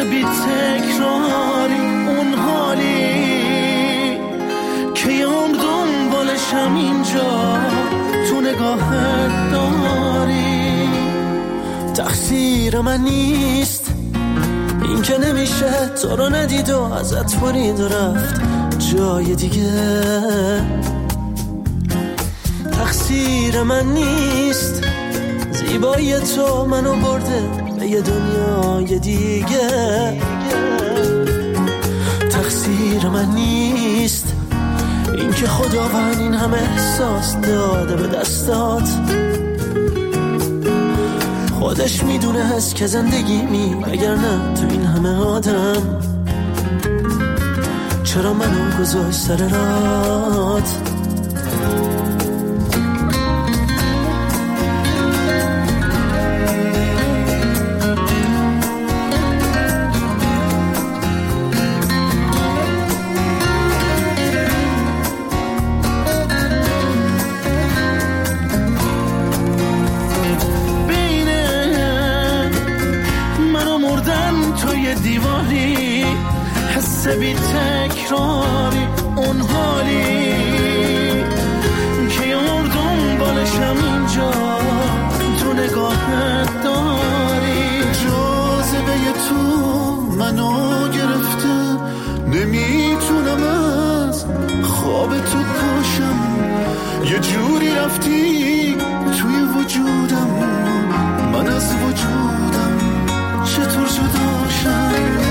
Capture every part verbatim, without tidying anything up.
بی تکراری اون حالی که یام دنبالشم اینجا تو نگاهت داری. تقصیر من نیست این که نمیشه تو رو ندید و ازت برید و رفت جای دیگه. تقصیر من نیست زیبایی تو منو برده به یه دنیای دیگه. تقصیر من نیست این که خداوند این همه احساس داده به دستات. خودش میدونه هست که زندگی می اگر نه تو این همه آدم چرا منو گذاشت سر رات. دیواری حس بی تکراری اون حالی که یار دنبالشم اینجا تو نگاهت داری. جاذبه تو منو گرفته نمیتونم از خواب تو پاشم. یه جوری رفتی توی وجودم من از وجودم چطور جداشم.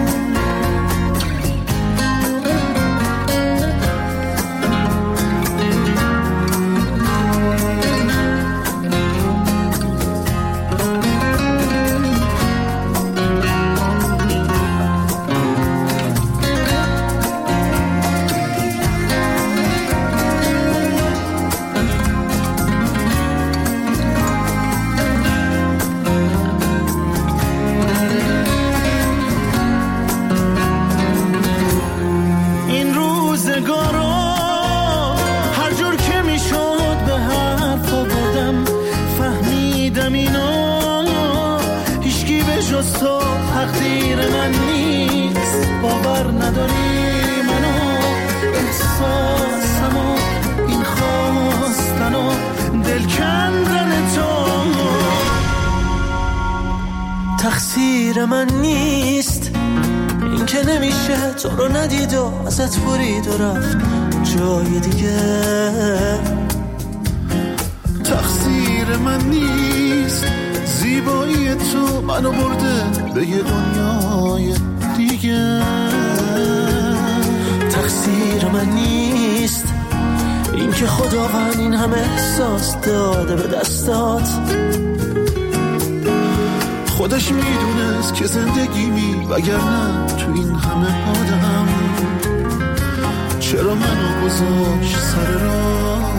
تو تقدیر من نیست باور نداری منو احساسمو این خواستنو دل کندن تو. تقصیر من نیست این که نمیشه تو رو ندید و ازت برید و رفت جای دیگه. تقصیر من نیست زیبایی تو منو برده به یه دنیای دیگه. تقصیر من نیست این که خداوند این همه احساس داده به دستات. خودش میدونست که زندگی می وگرنه تو این همه آدم چرا منو گذاشت سر راه.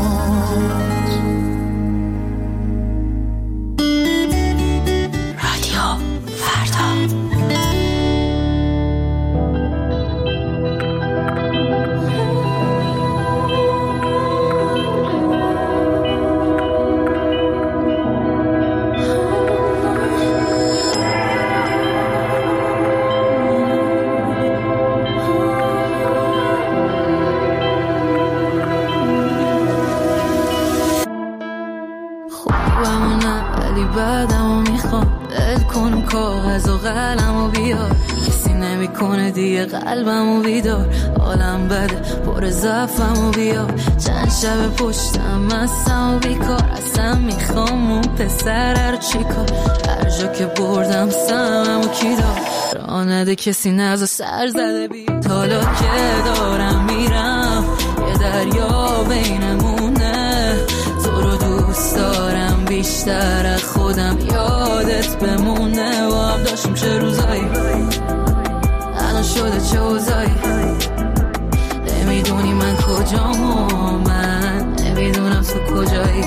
بعدمو میخوام دل کنم کاغذ و قلمو بیار کسی نمیکنه دیگه قلبمو بیدار. حالم بده پر ضعفمو بیار چند شب پشتم مستم و بیکار. اصلا میخوام اون پسر رو چیکار هر جا که بردم سممو کی دار. راه نده کسی نزا سر زده بی حالا که دارم میرم یه دریا بینمونه. تو رو دوست دارم بیشتر از خودم یادت بمونه. و هم داشتیم چه روزایی الان شده چه اوزایی. نمیدونی من کجام و من نمیدونم تو کجایی.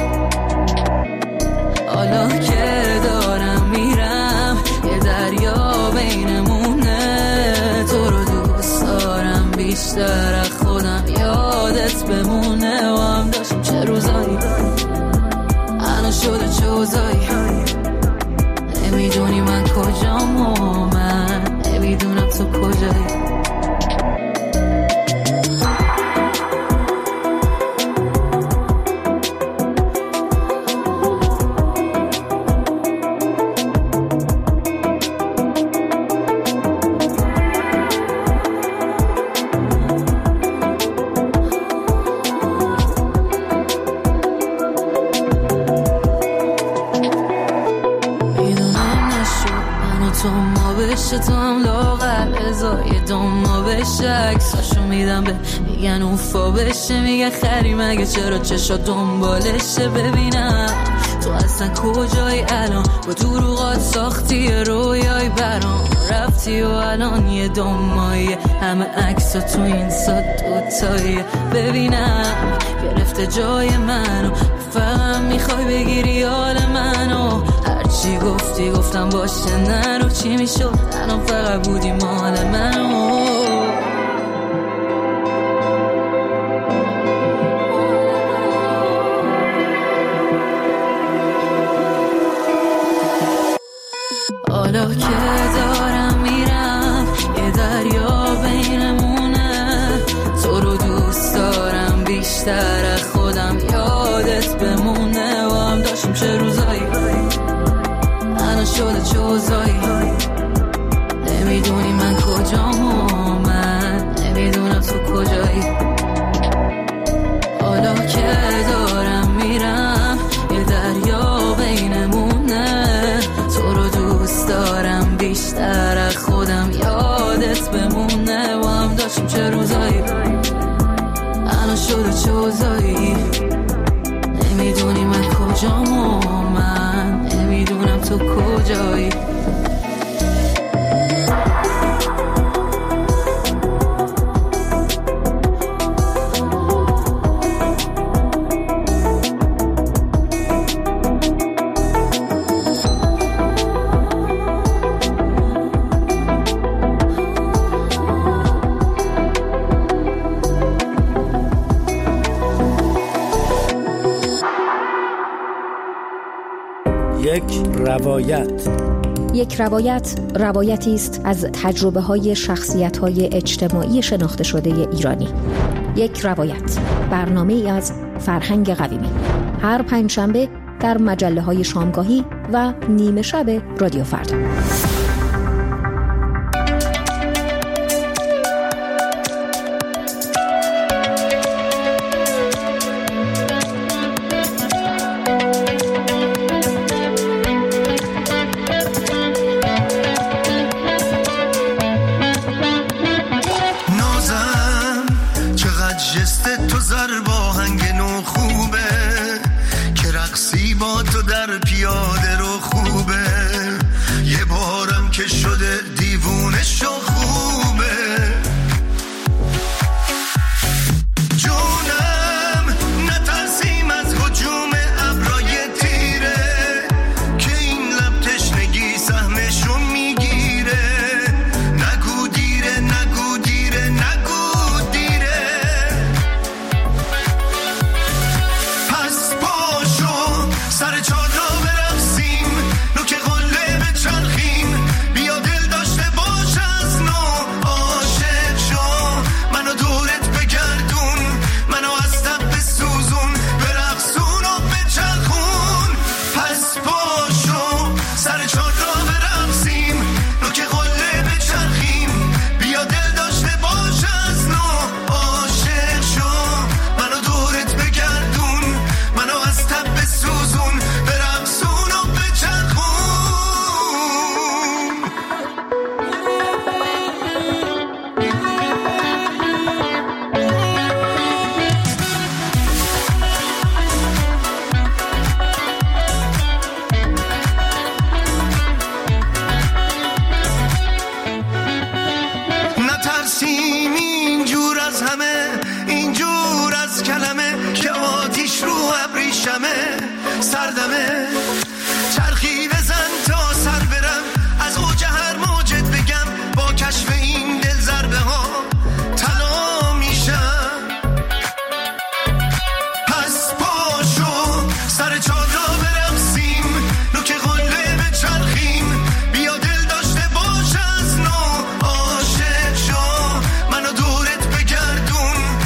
حالا که دارم میرم یه دریا بینمونه. تو رو دوست دارم بیشتر از خودم یادت بمونه. و هم داشتیم چه روزایی الان شده چه اوزایی. نمیدونی من کجام و من چش تو هم لاغر ازای دوما بشه عکساشو میدم به میگن اوفا بشه میگه خری مگه چرا چشا دنبالشه ببینم تو اصلا کجایی الان با دروغات ساختی رویای برام رفتی و الان یه دومایی همه عکسا تو این ساد دوتایی ببینم گرفته جای منو فهم میخوای بگیری حال منو هرچی گفتی گفتم باشه نرو چی میشد الان فقط بودی مال منو حالا که دارم میرم یه دریا بینمونه تو رو دوست دارم بیشتر از خودم یادت بمونه و هم داشتیم چه روزایی الان شده چه اوضاعی نمیدونی من کجام و من نمیدونم تو کجایی حالا که دارم میرم یه دریا بینمونه تو رو دوست دارم بیشتر از خودم یادت بمونه و هم داشتیم چه روزایی الان شده چه اوضاعی نمیدونی من کجام و من نمیدونم تو کجایی یک روایت. یک روایت روایتی است از تجربه‌های شخصیت‌های اجتماعی شناخته شده ایرانی. یک روایت برنامه‌ای از فرهنگ قویمی هر پنجشنبه در مجله‌های شامگاهی و نیمه شب رادیو فردا.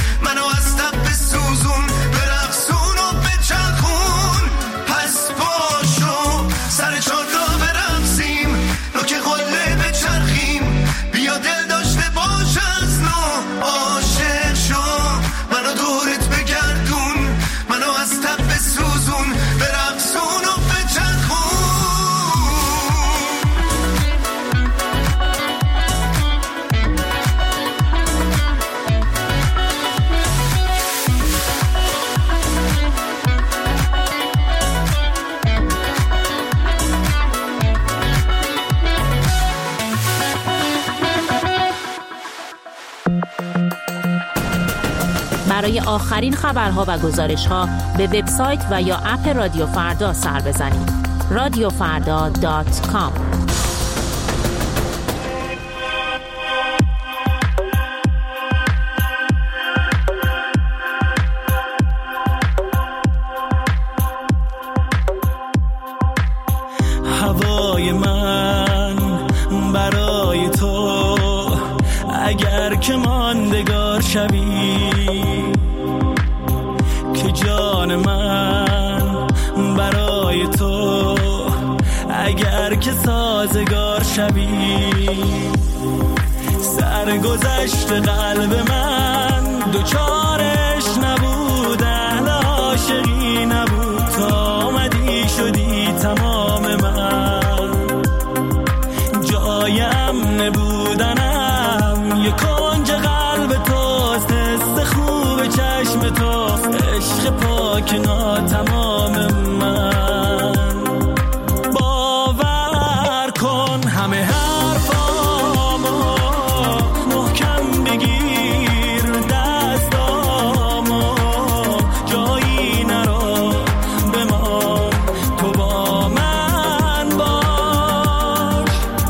Passport برای آخرین خبرها و گزارش‌ها به وبسایت و یا اپ رادیو فردا سر بزنید. رادیو فردا دات کام. هوای من برای تو اگر که ماندگار شوی، که جان من برای تو اگر که سازگار شوی، سرگذشت قلب من دوچارش نبود، اهل عاشقی نبود، تا آمدی شدی تمام من، جایم نبودنم یک کنج قلب توست، حس خوب چشم توست، عشق پاک ناتمام من. باور کن همه حرفامو محکم بگیر، دستامو جایی نرو بمان، تو با من باش.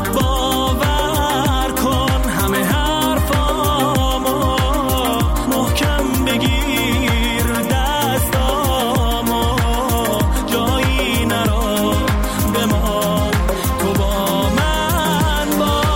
باور کن همه حرفامو محکم بگیر، دستامو جایی نرو بمان، تو با من باش.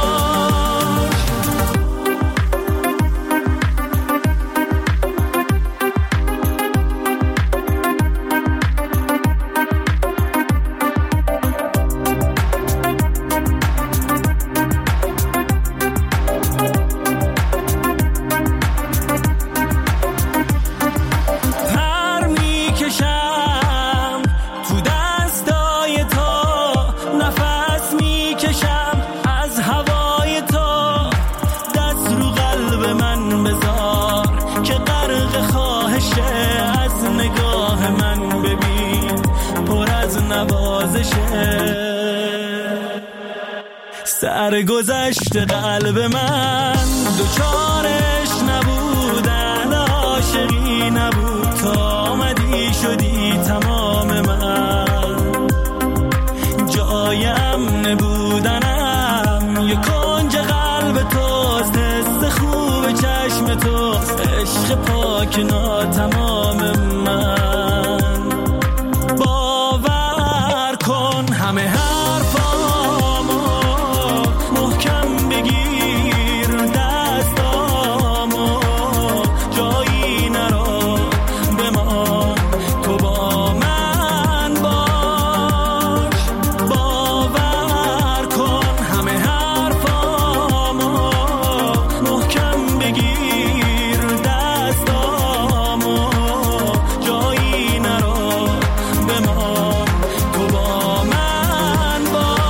پر میکشم تو دستای تو، نفس میکشم از هوای تو، دست رو قلب من بذار که غرق خواهشه، از نگاه من ببین پر از نوازشه، سرگذشت قلب من دوچارش نبود، اهل عاشقی نبود، تا آمدی شدی تمام من، جایم نبودنم یک کنج قلب توست، حس خوب چشم توست، عشق پاک ناتمام من. باور کن همه حرفامو محکم بگیر، دستامو جایی نرو بمان، تو با من باش. باور کن همه حرفامو محکم بگیر، دستامو جایی نرو بمان، تو با من باش.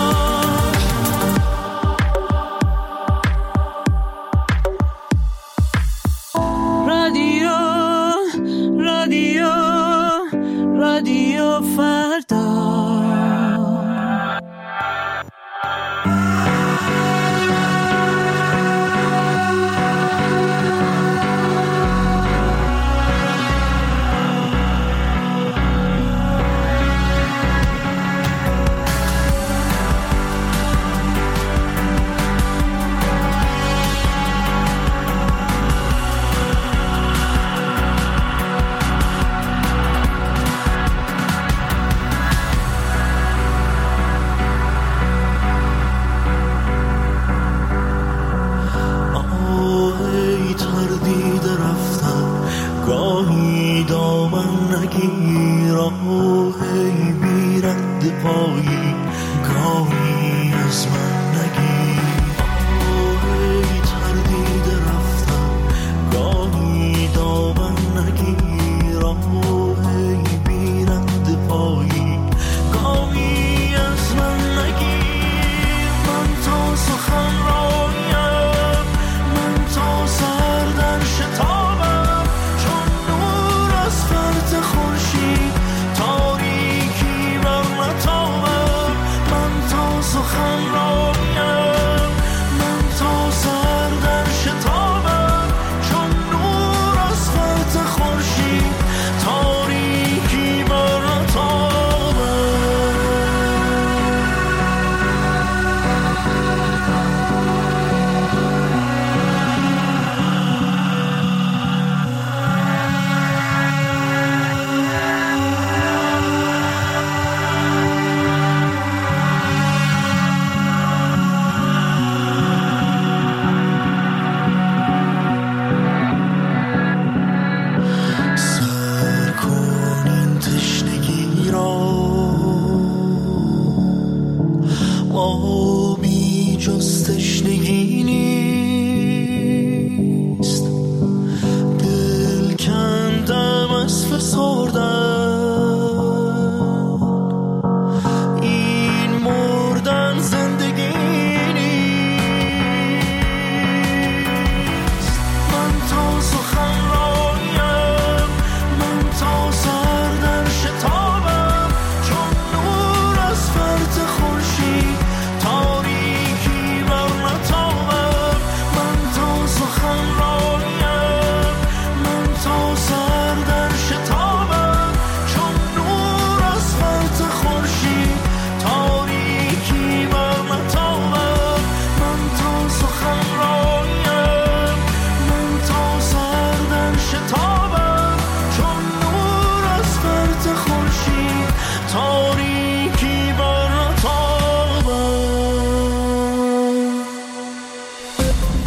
رادیو رادیو رادیو فردا.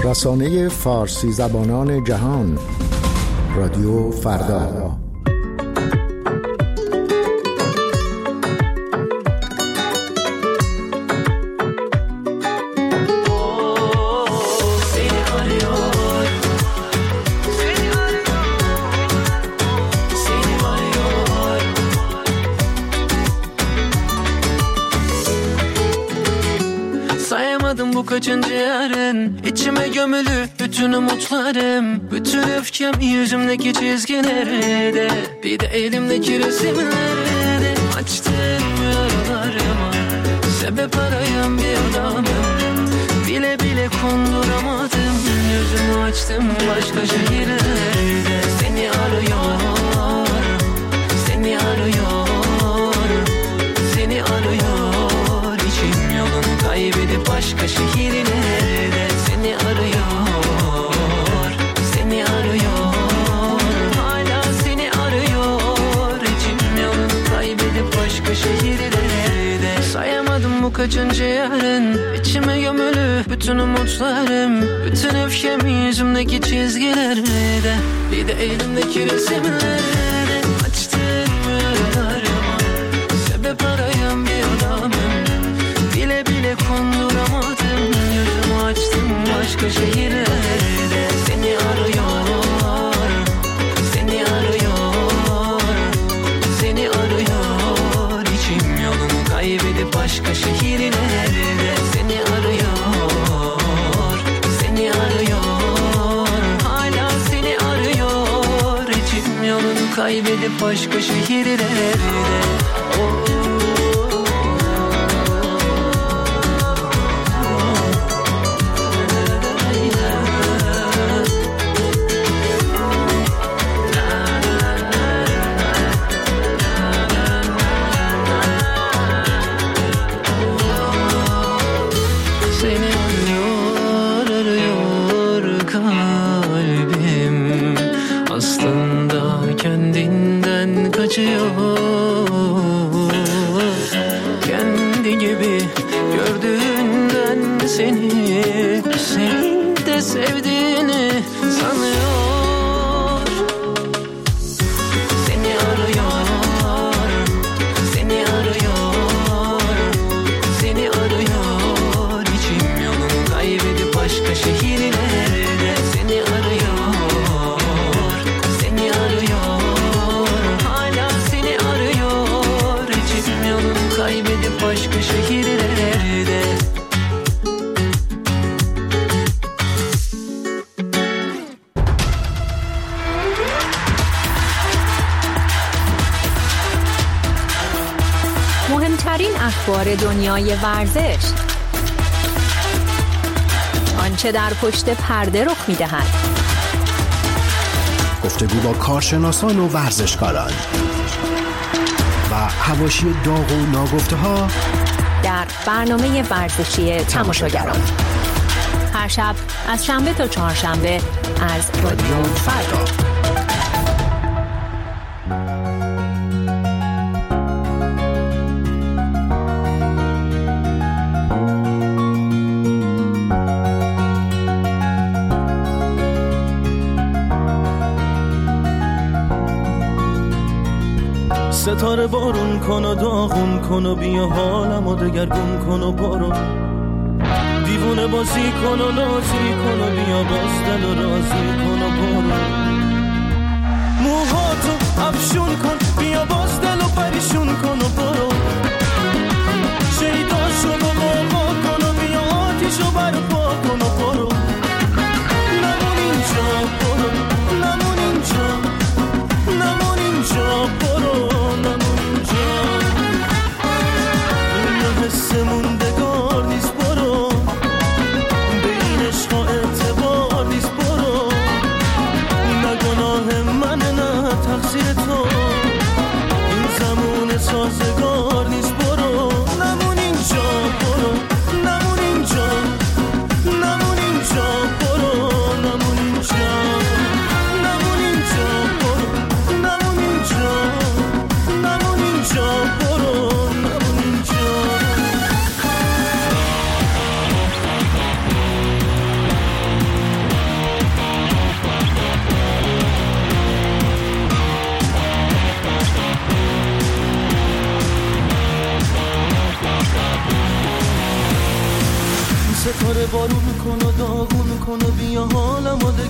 رسانه فارسی زبانان جهان، رادیو فردا. Bu kaçıncı yarın içime gömülü bütün umutlarım, bütün öfkem yüzümdeki çizgilerde, bir de elimdeki resimlerde. Açtım yaralarıma sebep arayan bir adamım, bile bile konduramadım. Yüzümü açtım başka şehirlerde, seni arıyor, seni arıyor, seni arıyor. İçim yolunu kaybedip başka şehirlerde seni arıyor, seni arıyor, hala seni arıyor. İçim yolunu kaybedip başka şehirlerde. Sayamadım bu kaçıncı yarın içime gömülü bütün umutlarım, bütün öfkem yüzümdeki çizgilerde, bir de elimdeki resimlerde. Açtım yaralarıma sebep arayan bir adamım, bile bile konduramadım. Yüzümü açtım başka şehirlerde, seni arıyor, seni arıyor, seni arıyor. İçim yolunu kaybedip başka şehirlerde seni arıyor, seni arıyor, hala seni arıyor. İçim yolunu kaybedip başka şehirlerde. Oh. Kendi gibi gördüğünden seni, senin de sevdiğini sanıyor. Seni arıyor, seni arıyor, seni arıyor. İçim yolunu kaybedip başka şehirlerde seni arıyor, seni arıyor, hala seni arıyor. İçim yolunu kaybedip başka şehirlerde. مهمترین اخبار دنیای ورزش، آنچه در پشت پرده رخ می‌دهد، گفتگو با کارشناسان و ورزشکاران و حواشی داغ و ناگفته‌ها در برنامه ورزشی تماشاگران، هر شب از شنبه تا چهارشنبه از رادیو فردا. ستاره بارون کن و داغون کن و بیا حالمو دگرگون کن و برو، دیوونه بازی کن و نازی کن و بیا باز دل و رازی کن و برو. موهاتو افشون کن بیا باز دل و پریشون کن و برو، شیداشو با قربا کن و بیا آتیشو برپا کن و برو. نمون اینجا برو، نمون اینجا، نمون اینجا برو، نمون اینجا. این یه حس موندگار نیست برو، به این عشقا اعتبار نیست برو. نه گناه منه نه تقصیر تو، این زمان سازگار نیست برو. نمون اینجا برو، نمون اینجا،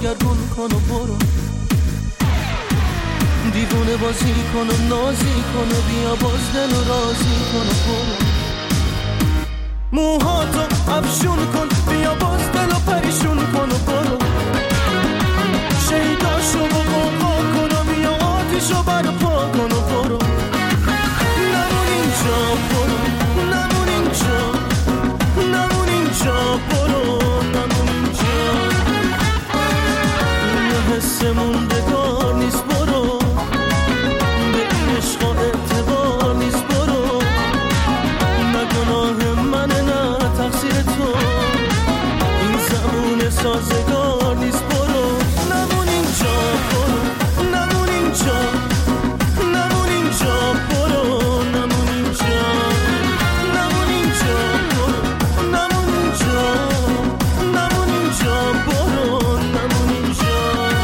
دگرگون کن و برو، دیوونه بازی کن و نازی کن و بیا باز دل و رازی کن و برو، موهاتو افشون کن بیا باز دل و پریشون کن و برو، شیداشو و قوقا کن و بیا آتیشو برپا کن و برو، نمون اینجا برو، نمون اینجا، نمون اینجا برو، نمون اینجا، یه حس موندگار نیست برو، به این عشقا اعتبار نیست برو، نه گناه منه نه تقصیر تو، این زمان سازگار نیست برو، نمون اینجا برو، نمون اینجا، نمون اینجا برو، نمون اینجا، نمون اینجا برو، نمون اینجا، نمون اینجا برو، نمون اینجا.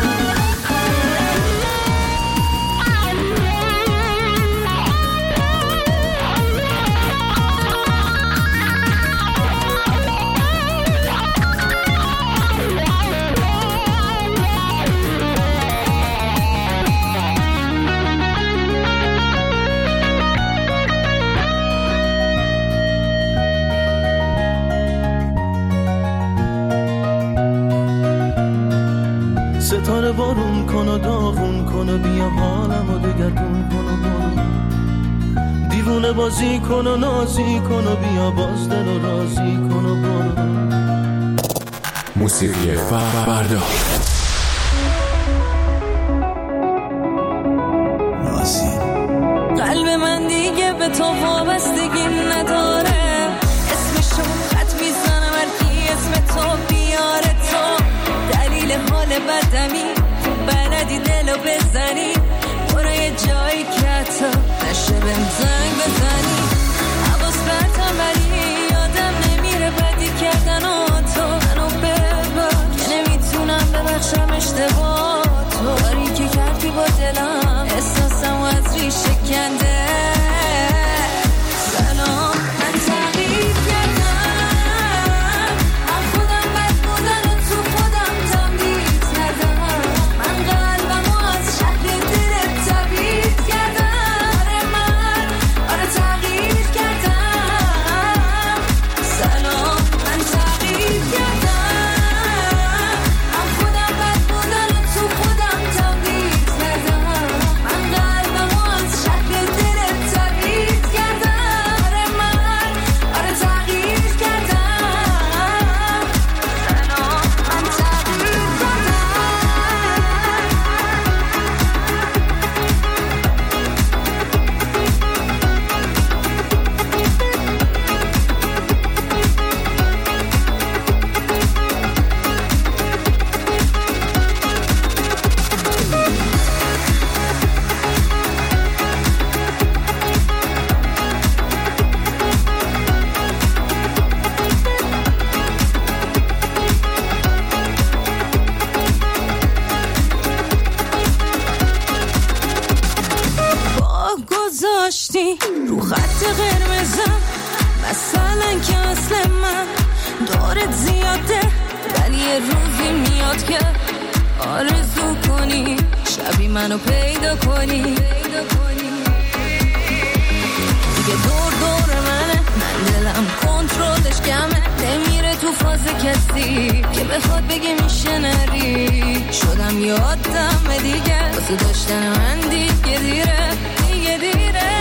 ستاره بارون کن و داغون کن و بیا حالم و دگرگون کن و برو، دیوونه بازی کن و نازی کن و بیا باز دل و رازی کن و برو. موسیقی فردا رازی قلب من دیگه به تو وابستگی نداره، اسمشو خط میزنم هرکی اسم تو بیاره، تو دلیل حال بدمی بلدی دلو بزنی، برو یه جایی که حتی نشه بهم زنگ بزنی، حواس برتم ولی یادم نمیره بدی کردن و تو منو ببخش که نمیتونم ببخشم اشتباه تو، کاری که کردی با دلم احساسم و از ریشه کنده، سلام من تغییر کردم، من خودم بد بودن و تو خودم تمدید ندم، من قلبم و از شهر دلت تبعید کردم، آره من آره تغییر کردم، سلام من تغییر کردم، من خودم بد بودن و تو خودم تمدید ندم، من قلبم و از شهر دلت تبعید کردم، آره من آره تغییر کردم، سلام من تغییر کردم. با گذاشتی رو خط قرمزم، مثلا که اصل من دارت زیاده، ولی یه روزی میاد که آرزو کنی شبی منو پیدا کنی، دیگه دور دور منه، من دلم کنترلش کمه، نمیره تو فاز کسی که بخواد بگه میشه نری، شدم یادم دیگه واسه داشتن من دیگه دیره، دیگه دیره،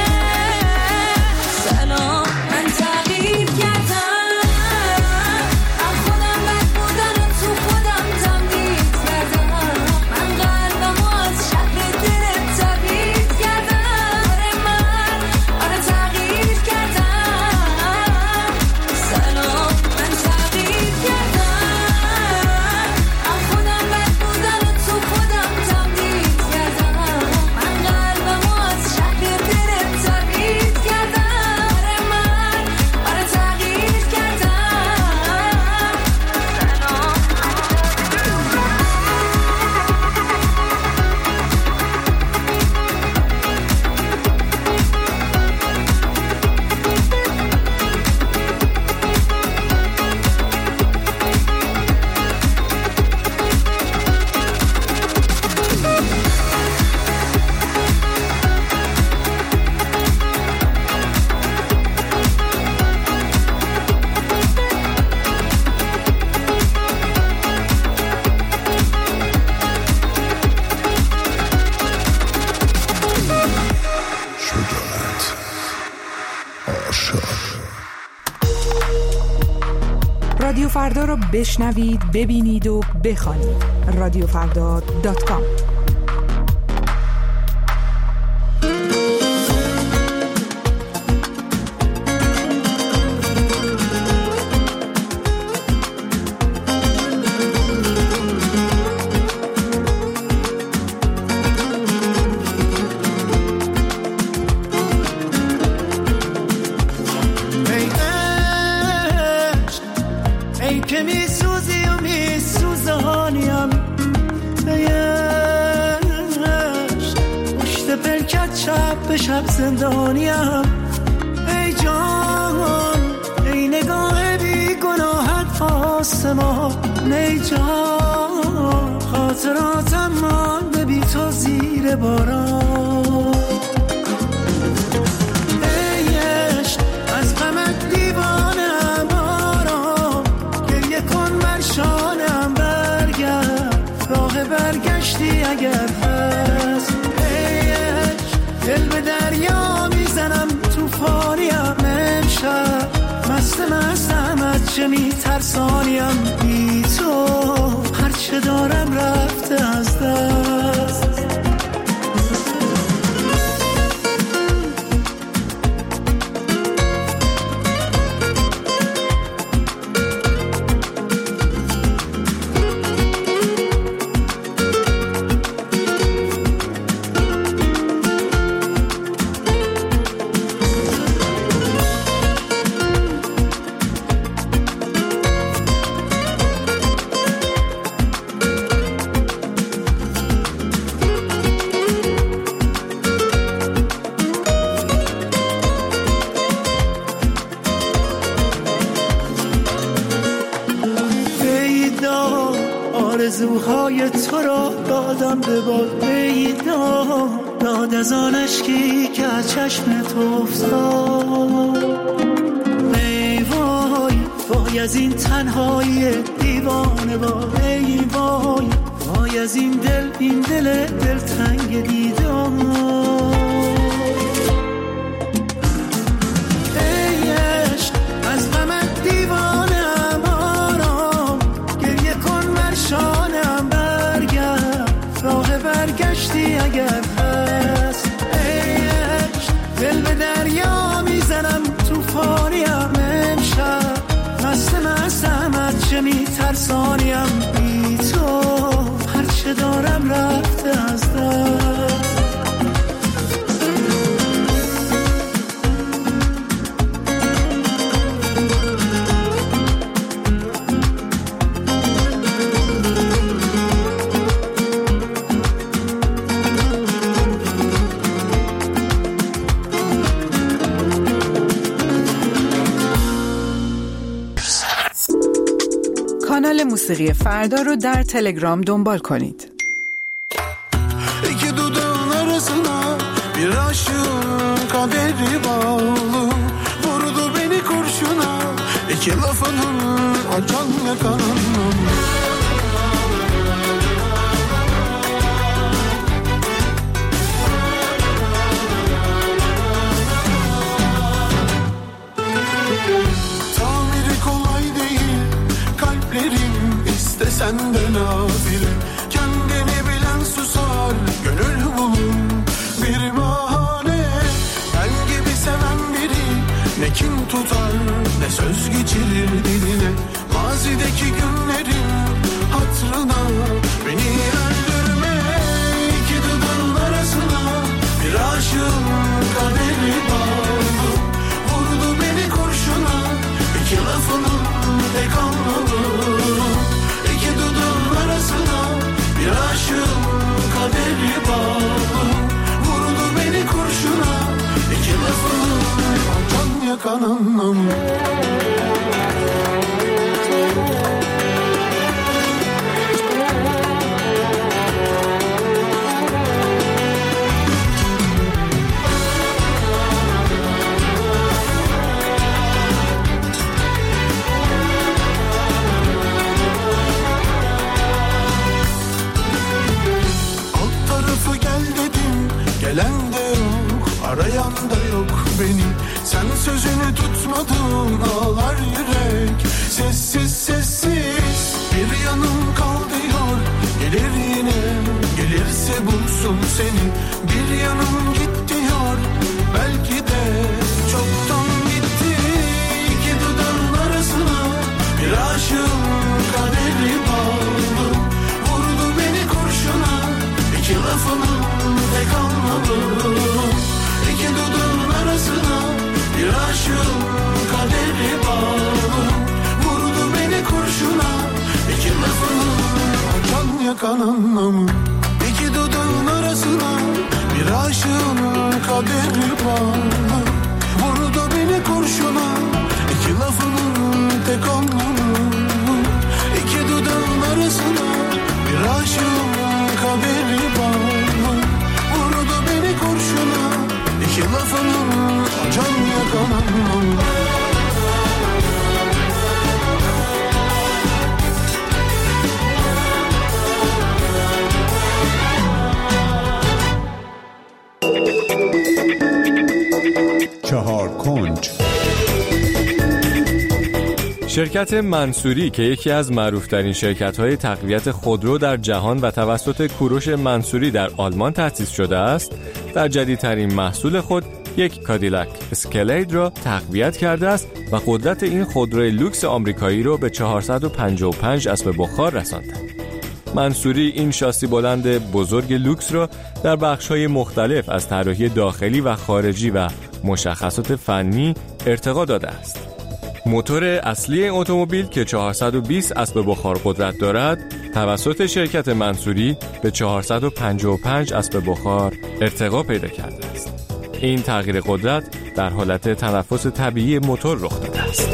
سلام من تغییر کردم، من خودم بد بودن و تو خودم تمدید کردم، من قلبم و از شهر دلت تبعید کردم، آره من آره تغییر کردم، سلام من تغییر کردم، من خودم بد بودن و تو خودم تمدید کردم، من قلبم و فردا را بشنوید، ببینید و بخوانید. رادیو فردا دات کام. به شب زندانیم، ای جان ای نگاه بی گناهت آسمان، ای جان خاطراتم مانده بی تو زیر باران، ای عشق از غمت دیوانم آرام، گریه کن بر شانم برگرد، راه برگشتی اگر هست، دل به دریا میزنم توفانیم، امشب مست مستم از چه میترسانیم، بی تو هرچه دارم رفته از دست. آرزوهای تو را دادم به باد، بیدا داد از آن اشکی که از چشم تو افتاد، ای وای وای از این تنهایی دیوانه وای، ای وای وای از این دل این دل دلتنگ دیدار، ای عشق از غمت دیوانه شانم برگرد، راه برگشتی اگر هست، ای عشق دل به دریا میزنم توفانیم، امشب مست مستم از چه میترسانیم، بی تو هرچه دارم رفته از دست. کانال موسیقی فردا رو در تلگرام دنبال کنید. İki dudağın arasına bir aşığın kaderi bağlı, vurdu beni kurşuna iki lafının acan yakanım. Sen de nafile, kendini bilen susar, gönül bulun bir bahane. Ben gibi seven biri ne kin tutar ne söz geçirir diline. Mazideki günlerin hatırına beni öldürme. İki dudağın arasına bir aşığın kaderi bağlı, vurdu beni kurşuna iki lafının tek anlamı. Bir aşığın kaderi bağlı, vurdu beni kurşuna iki lafını can yakan anlamı. Gelen de yok, arayan da yok beni. Sen sözünü tutmadın, ağlar yürek. Sessiz sessiz bulsun seni. Bir yanım gitti yar, belki de çoktan gitti. İki dudağın arasına bir aşığın kaderi bağlı. Vurdu beni kurşuna, iki lafının tek anlamı. İki dudağın arasına bir aşığın kaderi bağlı. Vurdu beni kurşuna, iki lafının can yakan anlamı. İki dudağın arasına bir aşığın kaderi bağlı. Vurdu beni kurşuna, iki lafının tek anlamı. İki dudağın arasına bir aşığın kaderi bağlı. Vurdu beni kurşuna, iki lafının can yakan anlamı. چهار کنج. شرکت منصوری که یکی از معروف‌ترین شرکت‌های تقویت خودرو در جهان و توسط کوروش منصوری در آلمان تأسیس شده است، در جدیدترین محصول خود یک کادیلاک اسکالید را تقویت کرده است و قدرت این خودروی لوکس آمریکایی را به چهارصد و پنجاه و پنج اسب بخار رسانده. منصوری این شاسی بلند بزرگ لوکس را در بخش‌های مختلف از طراحی داخلی و خارجی و مشخصات فنی ارتقا داده است. موتور اصلی اتومبیل که چهارصد و بیست اسب بخار قدرت دارد، توسط شرکت منصوری به چهارصد و پنجاه و پنج اسب بخار ارتقا پیدا کرده است. این تغییر قدرت در حالت تنفس طبیعی موتور رخ داده است.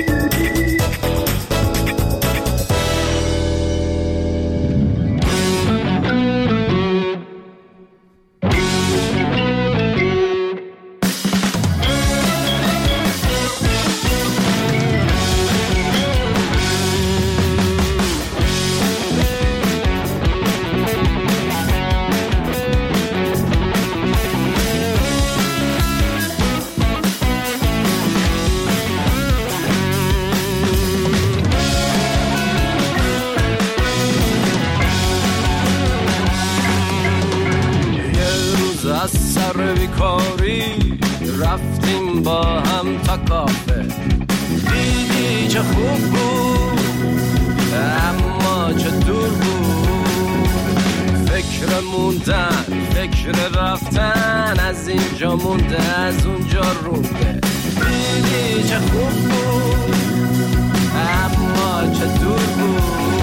رفتیم با هم تا کافه، دیدی چه خوب بود اما چه دور بود. فکر موندن، فکر رفتن، از اینجا مونده از اونجا رونده. دیدی چه خوب بود اما چه دور بود.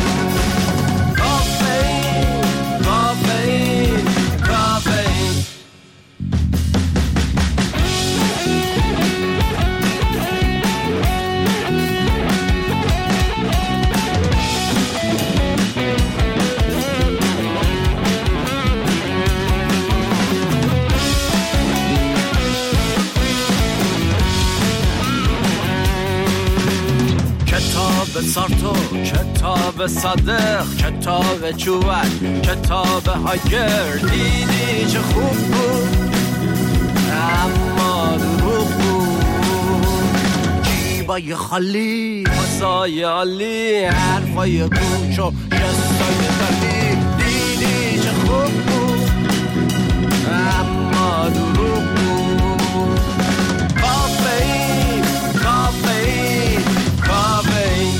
کافئین، کافئین، کافئین. کتاب سارتو، کتاب صادق، کتاب چوبک، کتاب هاگر. دیدی چه خوب بود اما دروغ بود. جیبای خالی، حسای عالی، حرفای گوش و جستای دلی. دیدی چه خوب بود اما دروغ بود. کافئین، کافئین، کافئین.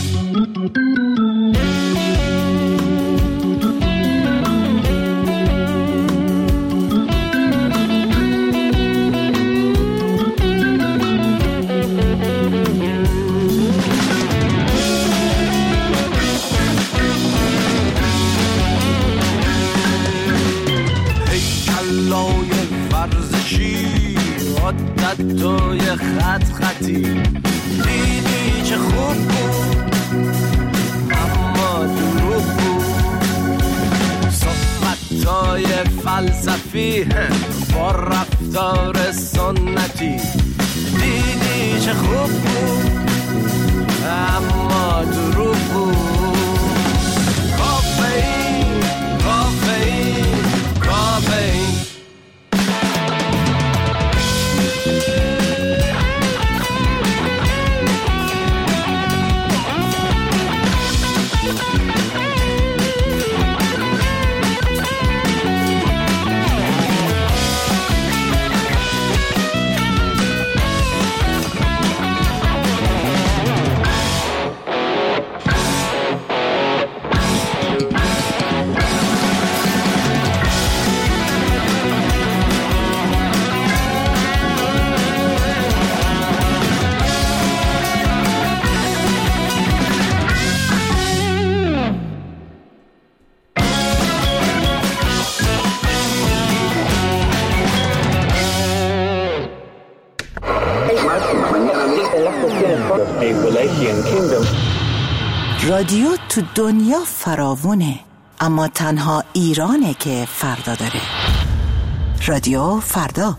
هیکلای ورزشی، عدت توی خط خطی. دیدی چه خوب بود اما دروغ بود. صحبتای فلسفی با رفتار سنتی. دیدی چه خوب بود اما دروغ بود. کافئین، کافئین، کافئین. رادیو تو دنیا فراوونه، اما تنها ایرانه که فردا داره. رادیو فردا.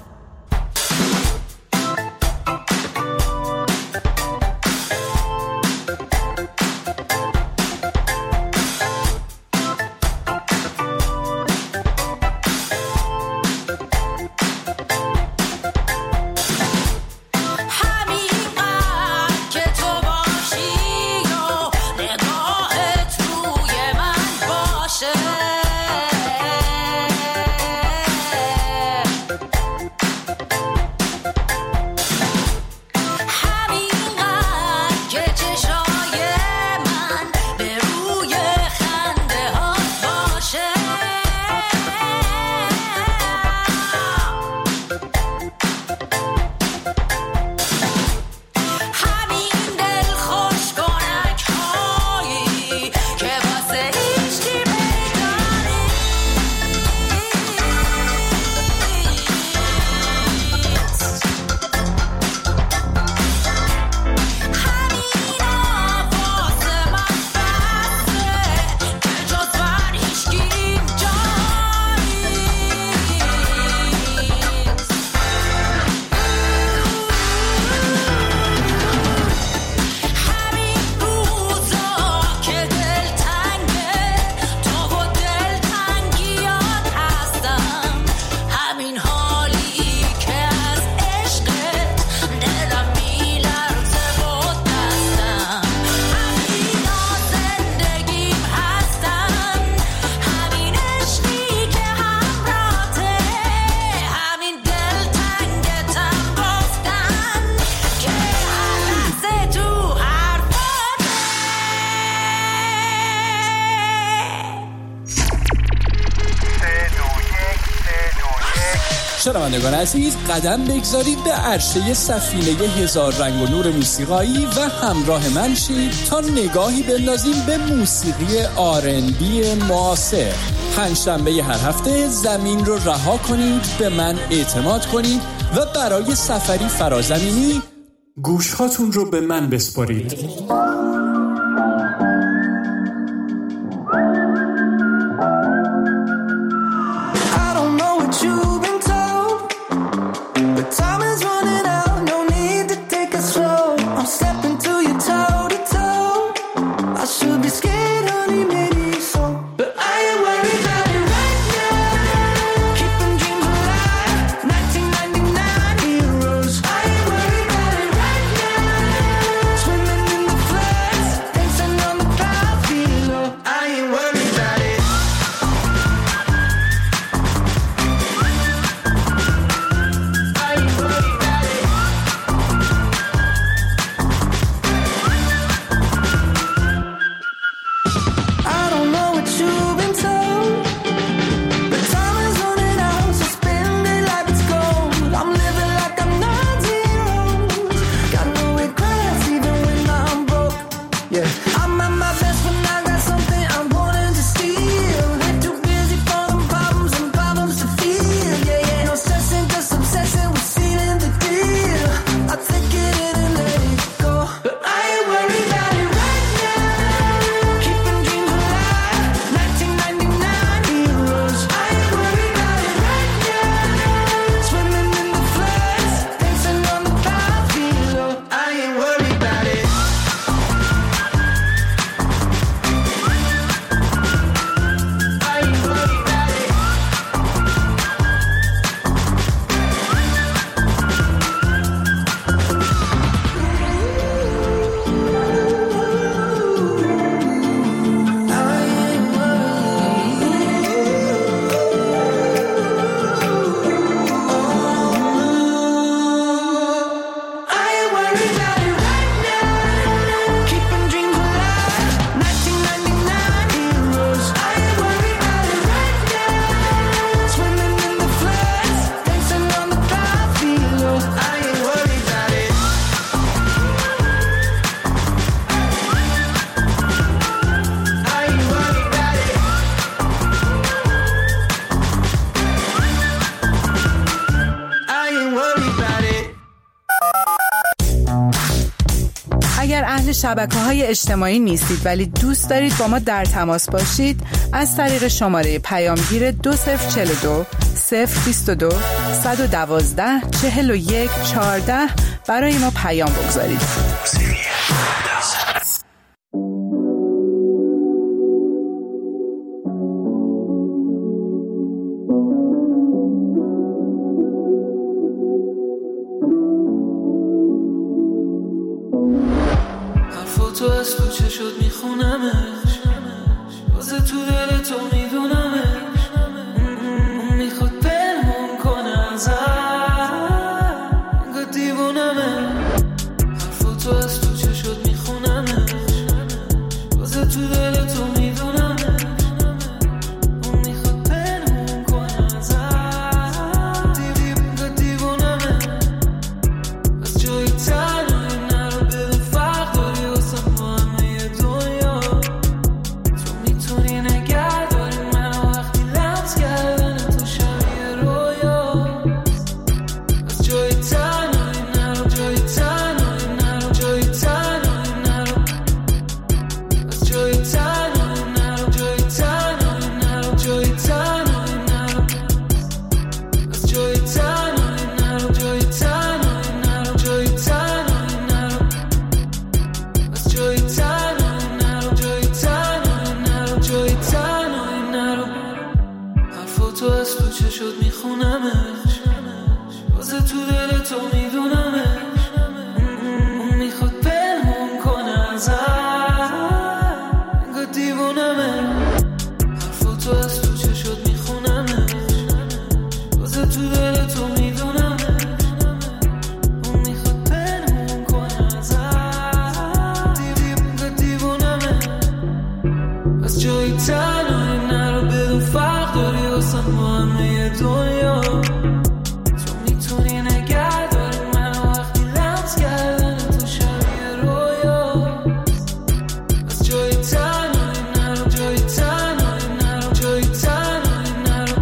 شنوندگان عزیز، قدم بگذارید به عرشه سفینه هزار رنگ و نور موسیقایی و همراه من شید تا نگاهی بندازیم به موسیقی آر ان بی معاصر. پنجشنبه هر هفته زمین رو رها کنید، به من اعتماد کنید و برای سفری فرازمینی گوشهاتون رو به من بسپارید. Swimming in the flood. شبکه‌های اجتماعی نیستید ولی دوست دارید با ما در تماس باشید، از طریق شماره پیامگیر دو صفر چهل و دو صفر بیست و دو صد و دوازده چهل و یک چهارده برای ما پیام بگذارید. تو از تو چه شد میخونمش، واسه تو دل تو میدونمش، اون میخواد پنهون کنه ازم، انگار دیوونمه. حرفا تو از تو چه شد میخونمش، واسه تو دل تو میدونمش، اون میخواد پنهون کنه ازم، انگار دیوونمه. از جای تنهایی نرو بدون فرق داری واسه همه دنیا، تو میتونی نگه داری منو وقتی لمس کردن تو شبیه رویا. از جای تنهایی نرو، جای تنهایی نرو، جای تنهایی نرو، از جای تنهایی نرو، جای تنهایی نرو، جای تنهایی نرو، از جای تنهایی نرو، جای تنهایی نرو، جای تنهایی نرو، از جای تنهایی نرو، جای تنهایی نرو، جای تنهایی نرو. حرفا تو از تو چه شد میخونمش، واسه تو دل تو میدونمش، اون میخواد پنهون کنه ازم، انگار دیوونمه. حرفا تو از تو چه شد میخونمش، واسه تو دل تو میدونمش، اون میخواد پنهون کنه ازم، انگار دیوونمه. از جای تنهایی نرو بدون فرق داری واسه همه دنیا، تو میتونی نگه داری منو وقتی لمس کردن تو شبیه رویا. از جای تنهایی نرو، جای تنهایی نرو، جای تنهایی نرو،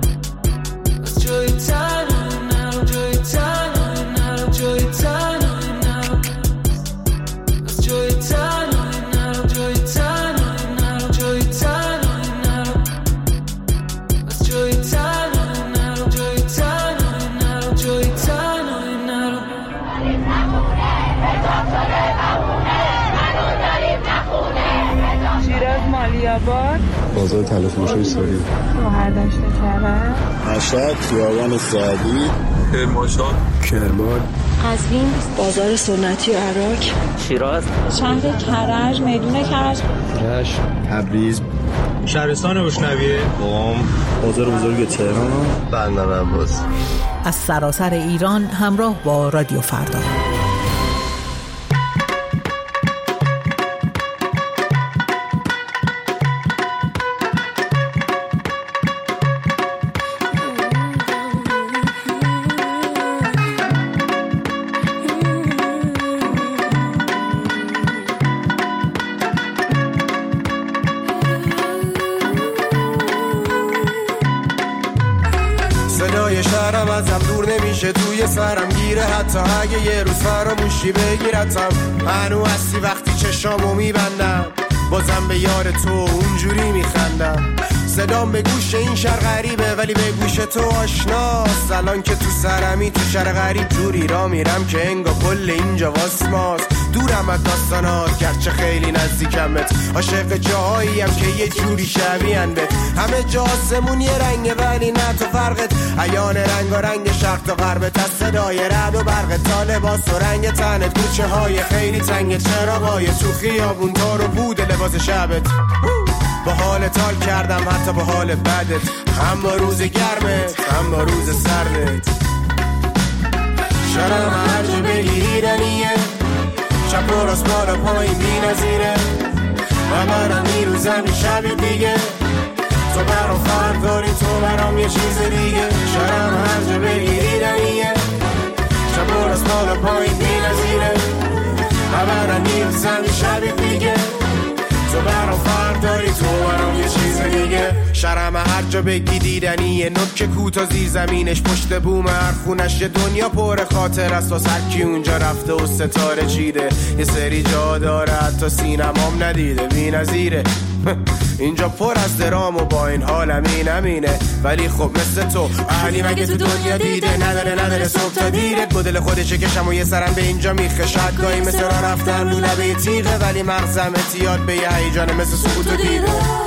از جای تنهایی نرو، جای تنهایی نرو، جای تنهایی نرو، از جای تنهایی نرو، جای تنهایی نرو، جای تنهایی نرو، از جای تنهایی نرو، جای تنهایی نرو، جای تنهایی نرو. شیراز مالیاباد، بازار تلفروشی ساری، شوهر داشته کرد، مشهد، خیابان سعدی، کرمانشاه، کرمان، قزوین، بازار سنتی عراق، شیراز، شهر کرج، میدون کرج، رشت، تبریز، شهرستان روشنویه، قم، بازار بزرگ تهران، بندر عباس. از سراسر ایران همراه با رادیو فردا. صدای شهرم ازم دور نمیشه، توی سرم گیره حتی اگه یه روز فراموشی بگیرتم. هنو هستی وقتی چشامو میبندم، بازم به یار تو اونجوری میخندم. صدام به گوش این شهر غریبه ولی به گوش تو آشناست. الان که تو سرمی تو شهر غریب جوری را میرم که انگار کل اینجا واسماست. دورم از داستانات گرچه خیلی نزدیکمت، عاشق جاهاییم که یه جوری شبیهن بهت. همه جا آسمون یه رنگه ولی نه تو فرقت، عیان رنگ و رنگ شرق تا غربت. از صدای رعد و برق تا لباس و رنگ تنت، کوچه های خیلی تنگ، چراغای تو خیابون دار و بود لباس شبت. با حال تال کردم حتی با حال بدت، هم با روز گرمت هم با روز سردت. شرم هر جا بگیریدنیه، چپ و راست بالا پایین بی نظیره. و برم میروزم یه شب دیگه، تو برام فرق داری تو برام یه چیز دیگه. شرم هر جا بگیریدنیه، چپ و راست بالا پایین بی نظیره. و برم میروزم یه شب دیگه، تو برام فرق داری تو برام یه چیز دیگه. شرم هر جا بگی دیدنیه، نوک کوتا زیر زمینش پشت بوم هر خونش، یه دنیا پر خاطر است واسه هر کی اونجا رفته و ستاره چیده. یه سری جا داره حتی سینمام ندیده، بی‌نظیره اینجا پر از درام و با این حالم این امینه. ولی خب مثل تو اهلی مگه تو دنیا دیده، نداره نداره صبح تا دیره، مدل خودشه کشم و یه سرم به اینجا میخه. شاید گاهی مثل را رفتن رو لبه تیغه، ولی مغزم اتیاد به یه هیجانه مثل سکوت و دیده.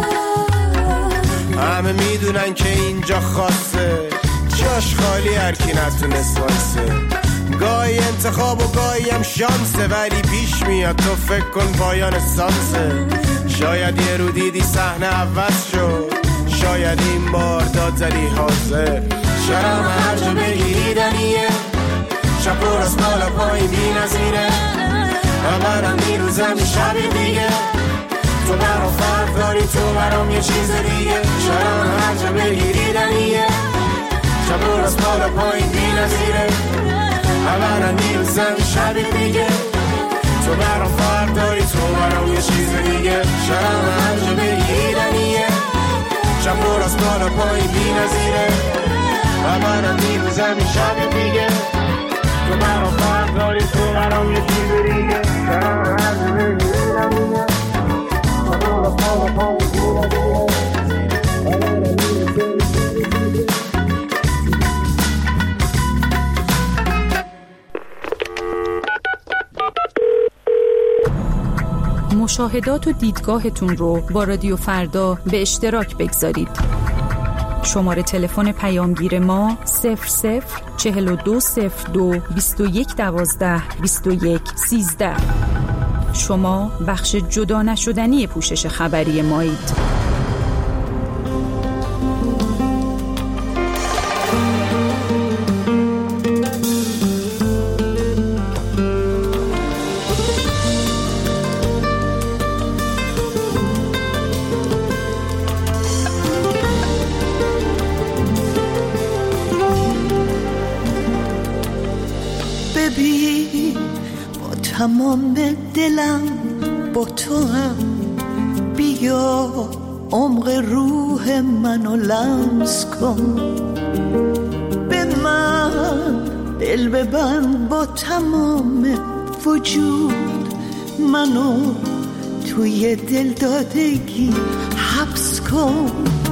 همه میدونن که اینجا خاصه، جاش خالی هر کی نتونست واسه. گاهی انتخاب و گاهی هم شانسه، ولی پیش میاد تو فکر کن پایان سانسه. شاید یه رو دیدی صحنه عوض شد، شاید این بار داد زدی حاضر. شرم هر جا بگیریدنیه، شب پر از بالا پایین بی نظیره. همرم میروزم شب دیگه، تو برام فرق داری تو برام یه چیز دیگه. شرم هر جا بگیریدنیه، شب پر از بالا پایین بی نظیره. همرم میروزم شب دیگه، تو برام فرق داری تو برام یه چیز دیگه. شرم هر جا بگیریدنیه، شب پر از بالا پایین بی نظیره. همرم میروزم شب دیگه، تو برام فرق داری تو برام یه چیز دیگه. شرم هر جا بگیریدنیه، شب پر از بالا پایین بی نظیره. مشاهدات و دیدگاهتون رو با رادیو فردا به اشتراک بگذارید. شماره تلفن پیامگیر ما صفر صفر چهل و دو صفر دو بیست و یک دوازده بیست و یک سیزده. شما بخش جدا نشدنی پوشش خبری مایید. تمام دلم با تو هم، بیا عمق روح منو لمس کن. به من دل ببند با تمام وجود، منو توی دل دادگی حبس کن.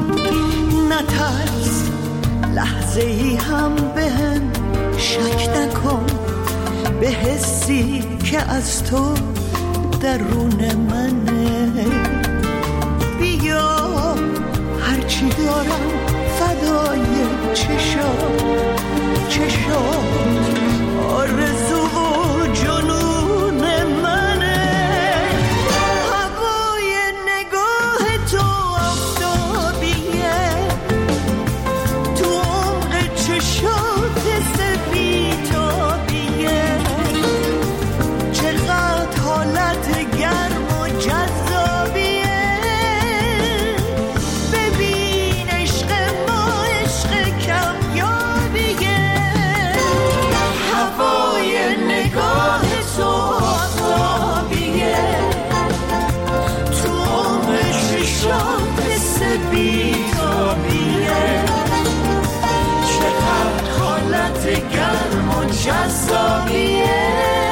نترس لحظه ای هم بهم شک نکن، به حسی که از تو درون منه. بیا هرچی دارم فدای چشام چشام، آرزو و جنون منه. هوای نگاه تو آفتابیه، تو عمق چشات سپیدابیه. چقدر حالت گرم و جذابیه، ببین عشق ما عشق کمیابیه. هوای نگاه تو آفتابیه، تو عمق چشات سپیدابیه. چقدر حالت گرم و جذابیه،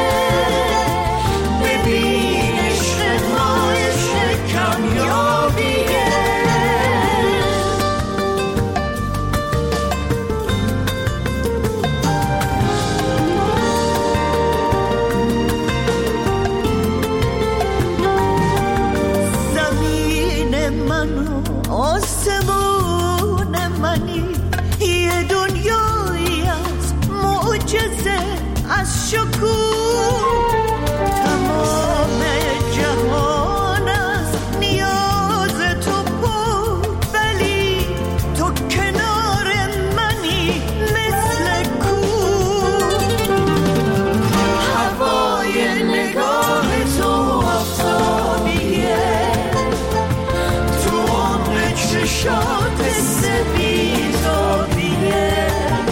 ببین عشق ما عشق کمیابیه. زمین من و آسمون منی، یه دنیایی از معجزه از شکوه. تمام جهان از نیاز تو بود، ولی تو کنار منی مثل کوه. هوای نگاه تو آفتابیه، تو عمق چشات سپیدابیه.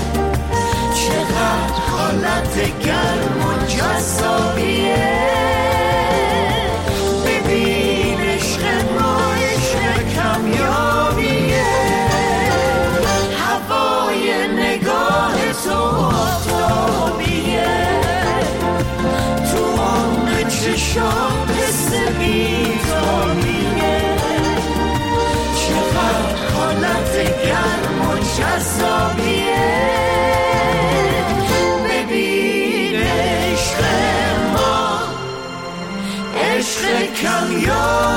چقدر حالت گرم و جذابیه، ببین عشق ما عشق کمیابیه. دنیا